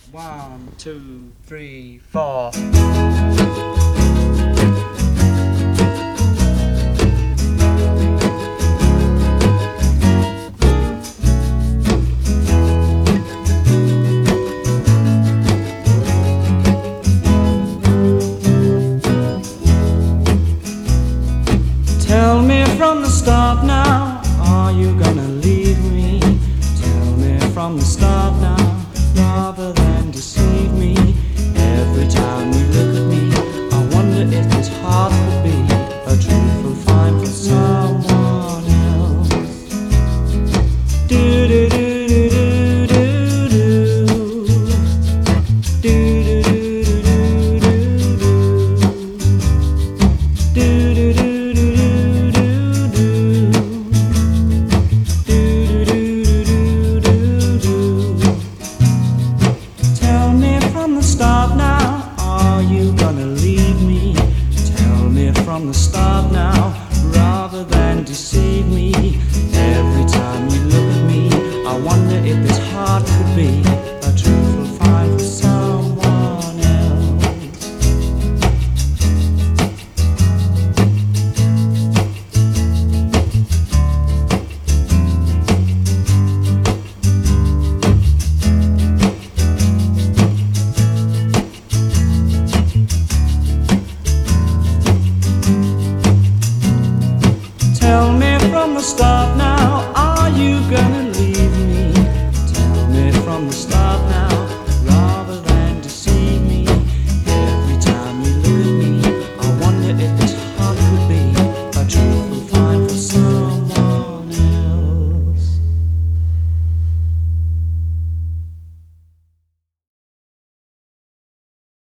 One, two, three, four. Tell me from the start now, are you gonna leave me? Tell me from the start now, rather than deceive me. Every time you look at me, I wonder if this heart could be a truthful find for someone else. Do do do do do do do. Do do do do do do. Do do do. Start now, are you gonna leave me? Tell me from the start now, rather than deceive me. Every time you look at me, I wonder if this